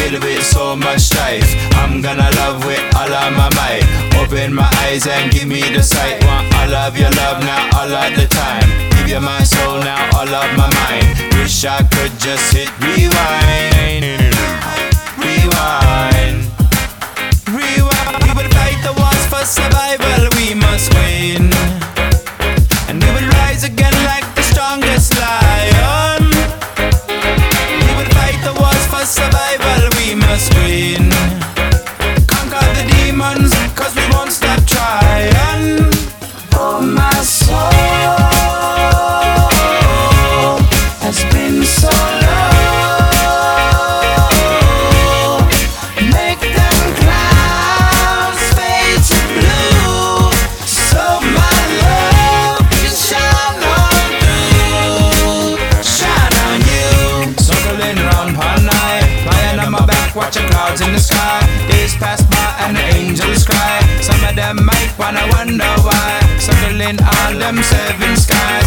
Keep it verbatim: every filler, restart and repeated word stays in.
filled with so much strife. I'm gonna love with all of my might. Open my eyes and give me the sight. Want all of your love now, all of the time. Give you my soul now, all of my mind. Wish I could just hit rewind. Rewind. Rewind. We will fight the wars for survival, we must win. And we will rise again like the strongest lion. We will fight the wars for survival, we must win. Conquer the demons, cause we won't stop trying. Oh, my soul has been so low. Make them clouds fade to blue, so my love can shine on through. Shine on you. Circling round all night, lying on my back, watching clouds in the sky. Days pass by and the angels cry. Some of them might wanna wonder why. Circling all them seven skies.